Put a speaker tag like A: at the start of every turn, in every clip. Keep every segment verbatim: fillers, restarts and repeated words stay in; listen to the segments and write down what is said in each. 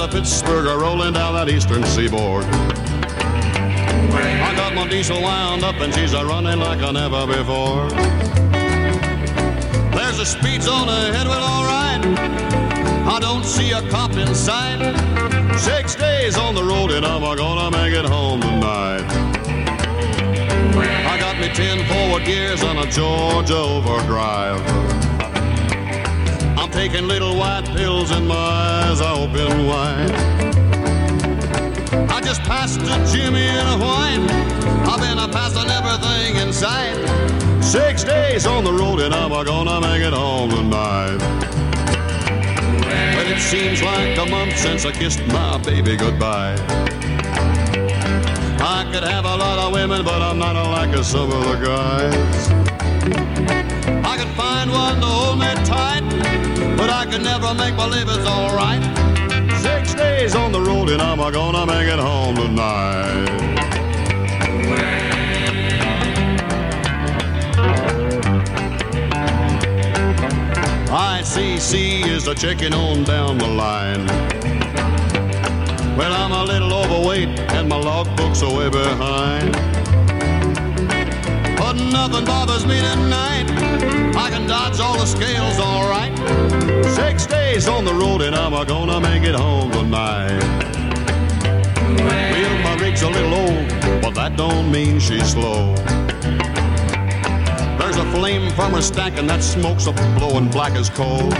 A: of Pittsburgh are rolling down that eastern seaboard. I got my diesel wound up and she's a running like I never before. There's a speed zone ahead, well, all right. I don't see a cop in sight. Six days on the road and I'm gonna make it home tonight. I got me ten forward gears on a Georgia overdrive. I'm taking little white pills and my eyes are open wide. I just passed a Jimmy in a white. I've been a passing everything in sight. Six days on the road and I'm gonna make it home tonight. But it seems like a month since I kissed my baby goodbye. I could have a lot of women, but I'm not like some of the guys. I could find one to hold me tight, but I could never make believe it's all right. Six days on the road and I'm gonna make it home tonight. I C C is a checking on down the line. Well, I'm a little overweight and my logbook's are way behind. But nothing bothers me tonight. I can dodge all the scales all right. Six days on the road and I'm gonna make it home tonight. Well, my rig's a little old, but that don't mean she's slow. There's a flame from her stack and that smoke's a blowing black as coal.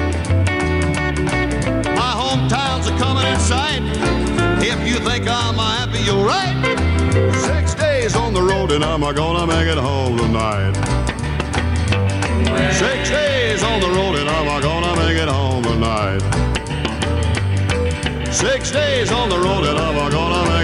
A: My hometown's a coming in sight. If you think I'm happy, you're right. Six days on the road and I'm gonna make it home tonight. Six days on the road and I'm gonna make it home tonight. Six days on the road and I'm gonna make it home tonight.